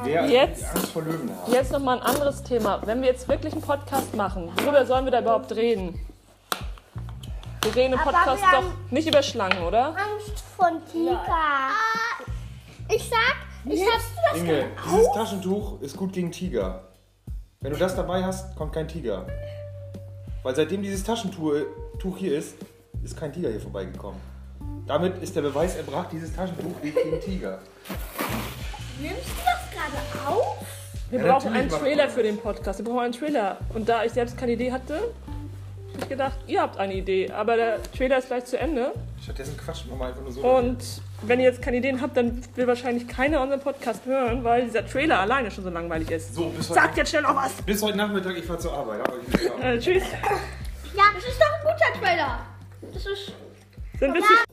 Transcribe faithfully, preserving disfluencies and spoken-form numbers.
Wer Jetzt, Angst vor Löwen hat. jetzt nochmal ein anderes Thema. Wenn wir jetzt wirklich einen Podcast machen, worüber sollen wir da überhaupt reden? Wir reden im Aber Podcast wir doch haben nicht über Schlangen, oder? Angst von Tiger. Ah, ich sag, ich hab Inge, dieses Taschentuch ist gut gegen Tiger. Wenn du das dabei hast, kommt kein Tiger. Weil seitdem dieses Taschentuch Tuch hier ist, ist kein Tiger hier vorbeigekommen. Damit ist der Beweis erbracht, dieses Taschentuch geht gegen Tiger. Nimmst du das gerade auf? Wir Ja, brauchen einen natürlich Trailer machen wir für den Podcast. Wir brauchen einen Trailer. Und da ich selbst keine Idee hatte, habe ich gedacht, ihr habt eine Idee. Aber der Trailer ist gleich zu Ende. Stattdessen quatschen wir mal einfach nur so. Und wenn ihr jetzt keine Ideen habt, dann will wahrscheinlich keiner unseren Podcast hören, weil dieser Trailer alleine schon so langweilig ist. So, bis Sagt heute, jetzt schnell noch was. bis heute Nachmittag, ich fahr zur Arbeit. Aber ich Äh, tschüss. Ja, das ist doch ein guter Trailer. Das ist. Sind wir Ja, zu